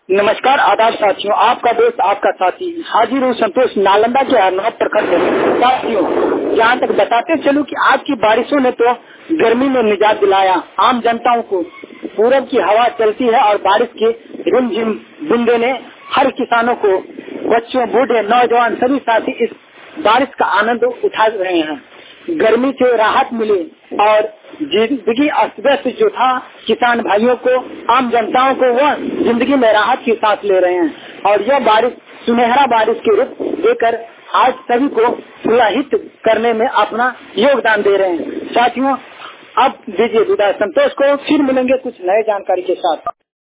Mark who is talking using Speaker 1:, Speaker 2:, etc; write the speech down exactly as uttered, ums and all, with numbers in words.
Speaker 1: नमस्कार, आदाब साथियों। आपका दोस्त आपका साथी हाजिर हूँ संतोष, नालंदा के हरनौत प्रखंड में। साथियों, जहाँ तक बताते चलूं कि आज की बारिशों ने तो गर्मी में निजात दिलाया आम जनताओं को। पूरब की हवा चलती है और बारिश की रिमझिम बूंदे ने हर किसानों को, बच्चों, बूढ़े, नौजवान सभी साथी इस बारिश का आनंद उठा रहे हैं। गर्मी से राहत मिली और जिंदगी अस्त व्यस्त जो था, किसान भाइयों को, आम जनताओं को, वह जिंदगी में राहत की सांस ले रहे हैं। और यह बारिश सुनहरा बारिश के रूप देकर आज सभी को सुलाहित करने में अपना योगदान दे रहे हैं। साथियों, अब दीजिए विदा संतोष को, फिर मिलेंगे कुछ नए जानकारी के साथ।